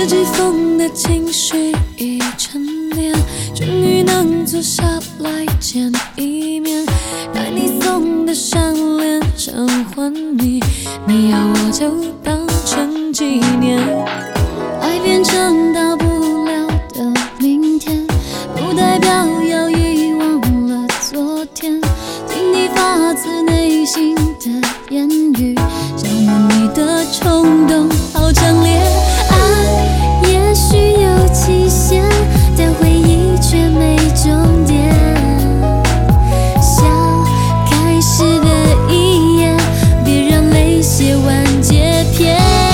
季风的情绪已沉淀，终于能坐下来见一面。带你送的项链偿还你，你要我就当成纪念。爱变成大不了的明天，不代表要遗忘了昨天。听你发自内心的言语，想念你的冲动好强烈。爱也许有期限，但回忆却没终点。笑开始的一页，别让泪写完结篇。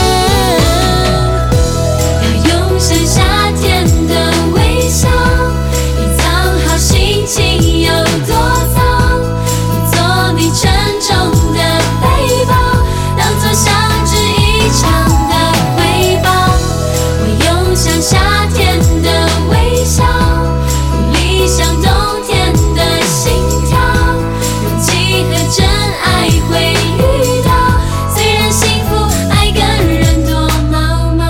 要用剩夏天的微笑，隐藏好心情有多糟。我做你沉重的背包，当作相知一场的回报。我用像夏天的微笑，鼓励像冬天的心跳。勇气和真爱会遇到，虽然幸福爱跟人多毛毛。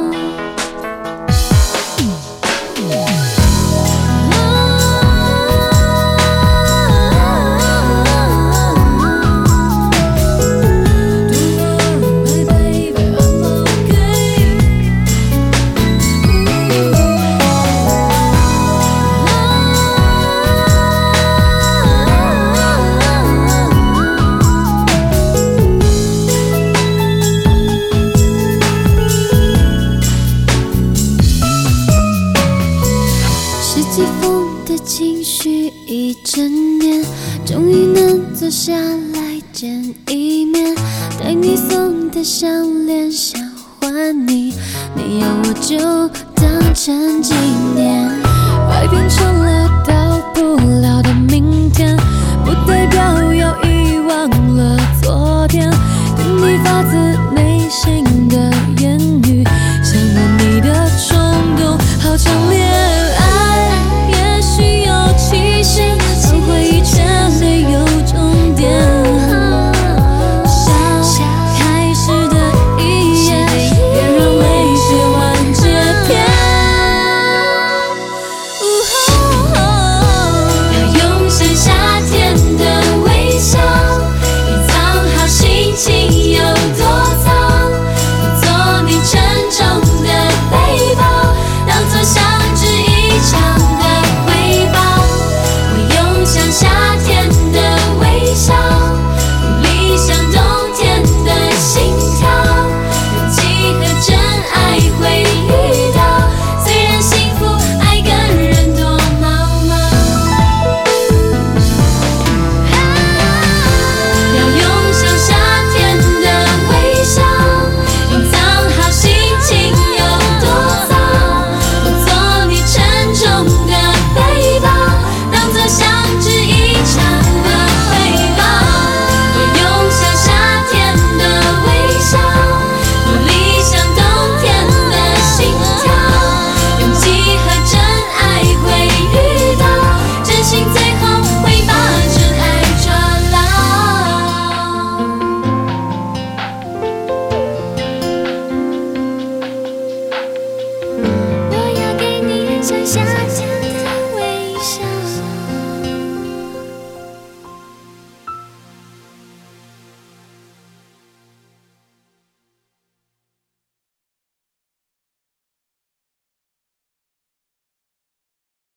是季风的情绪一整年，终于能坐下来见一面。带你送的项链想还你，你要我就当成纪念。爱变成了大